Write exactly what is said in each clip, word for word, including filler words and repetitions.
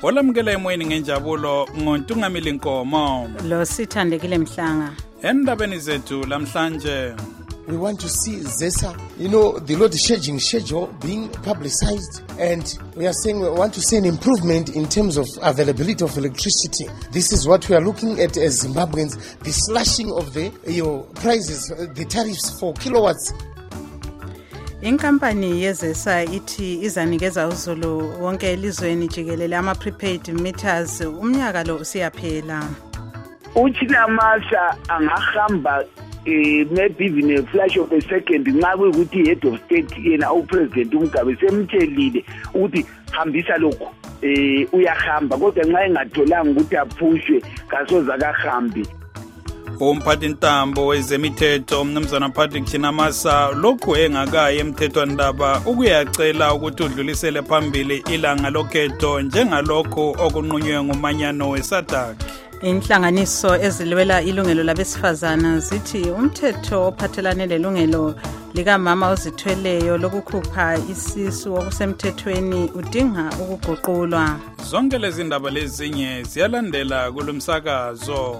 olamukela emoyeni ngenjabulo ngontungamili Nkomo lo sithandekile Mhlanga. Endabeni zethu lamhlanje, we want to see ZESA, you know, the load shedding schedule being publicized, and we are saying we want to see an improvement in terms of availability of electricity. This is what we are looking at as Zimbabweans, the slashing of the your prices, the tariffs for kilowatts. Inkampani yeZESA ithi izanikeza uzulu wonke elizweni jikelele ama prepaid meters umnyaka lo usiyaphela. Uthi namasa angahamba eh maybe even a flash of a second nxa kuyikuthi head of state yena u president uMgabe semtshelile ukuthi hambisa lokho eh uyahamba kodwa nxa engatholanga ukuthi aphushwe kasoza kahambi. Umphathi ntambo wezemithetho umnumzana Patrick Chinamasa lokhu engakayi emthethwandaba ukuyacela ukuthi udlulisele phambili ilanga lokhetho njengalokho okunqunywe ngumanyano weSADC. Inhlanganiso ezilwela ilungelo labesifazana zithi umthetho ophathelane lelungelo likamama ozithweleyo lokukhupha isisu okusemthethweni udinga ukuguqulwa. Zonke lezi ndaba lezinye ziyalandela kulomsakazo.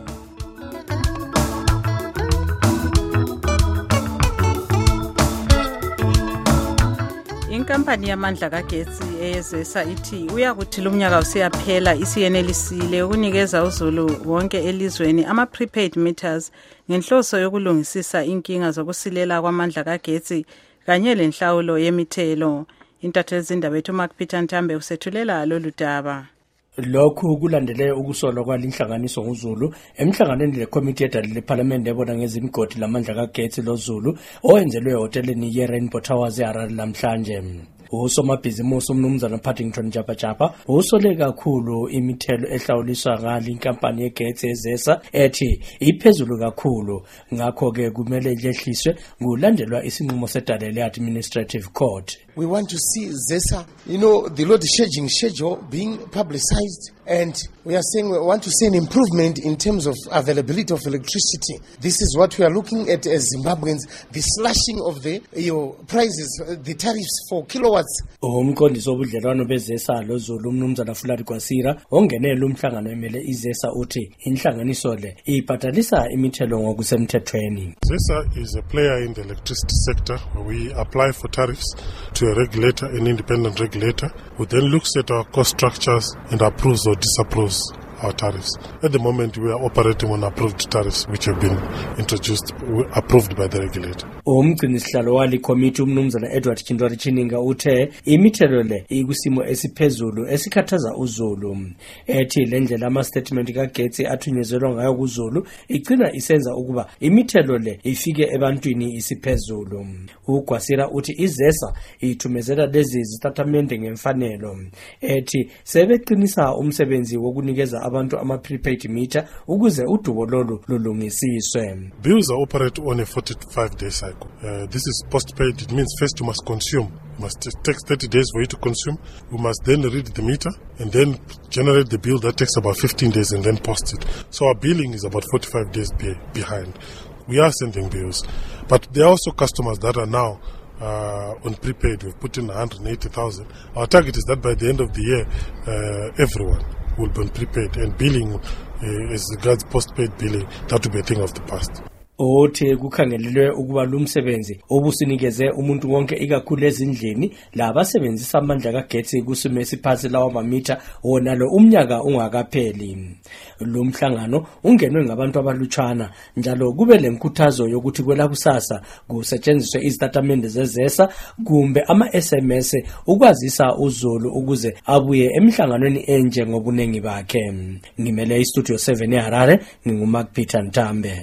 Inkampani yamandla kagetsi eyeZESA ithi uyakuthi lumnyaka usiyaphela isiyenelisile ukunikeza uzulu wonke elizweni ama prepaid meters ngenhloso yokulungisisa inkinga zokusilela kwamandla kagetsi kanye lenhlawulo yemithelo. Intatheli zindaba ethu Mark Peter Ntambe usethulela lolu daba. Lokhu kulandele ukusolwa kwalinhlanganiso nguzulu emhlanganweni leCommittee edalile eParliament ebona ngezimigodi lamandla kagetsi lozulu owenzelwe ehoteleni yeRainbow Towers eHarare namhlanje. Usomabhizimusi umnumzana Paddington Japa Japa usole kakhulu imithelo ehlawuliswa ngale inkampani yegetsi yeZESA ethi iphezulu kakhulu ngakho ke kumele yehliswe kulandelwa isinqumo sedalele administrative court. We want to see ZESA, you know, the load shedding schedule being publicized, and we are saying we want to see an improvement in terms of availability of electricity. This is what we are looking at as Zimbabweans, the slashing of the your prices, the tariffs for kilowatts. Umqondisi wobudlelwano beZESA lozulu umnumzana Fulari Kwasira ongenele umhlangano emele iZESA uthi inhlanganiso le ibhatalisa imithelo ngokusemthethweni. ZESA is a player in the electricity sector where we apply for tariffs to a regulator, an independent regulator, who then looks at our cost structures and approves or disapproves our tariffs. At the moment, we are operating on approved tariffs which have been introduced, approved by the regulator. Umgcinisihlalo wali committee umnumzana Edward Kindwari Chininga uthe imithelo le ikusimo esiphezulu esikhathaza uzulu. Ethi lendlela ama statement kagetsi athunyezelwa ngayo kuzulu igcina isenza ukuba imithelo le ifike ebantwini isiphezulu. Ugwasira uthi iZESA ithumezela lezi zitatimende ngemfanelo. Ethi sebeqinisa umsebenzi wokunikeza abantu ama prepaid meter ukuze udubo lolu lulungisiswe. Bills are operate on a forty-five day cycle. Uh, this is postpaid. It means first you must consume. You must take thirty days for you to consume. We must then read the meter and then generate the bill. That takes about fifteen days and then post it. So our billing is about forty-five days be behind. We are sending bills. But there are also customers that are now uh, on prepaid. We've put in one hundred eighty thousand. Our target is that by the end of the year, uh, everyone will be on prepaid, and billing uh, as regards postpaid billing, that will be a thing of the past. Othe kukhangelelwe ukuba lumsebenzi obusinikeze umuntu wonke ikakhulu ezindlini labasebenzisa amandla kagetsi kusimo esiphansi lawa mamitha wonalo umnyaka ungakapheli. Lo mhlangano ungenwe ngabantu abalutshwana njalo kube lenkuthazo yokuthi kwela kusasa kusetshenziswe izitatimende zeZESA kumbe ama S M S ukwazisa uzulu ukuze abuye emhlanganweni enje ngobunengi bakhe. Ngimele istudio seven eHarare, ngingu Mark Peter Ntambe.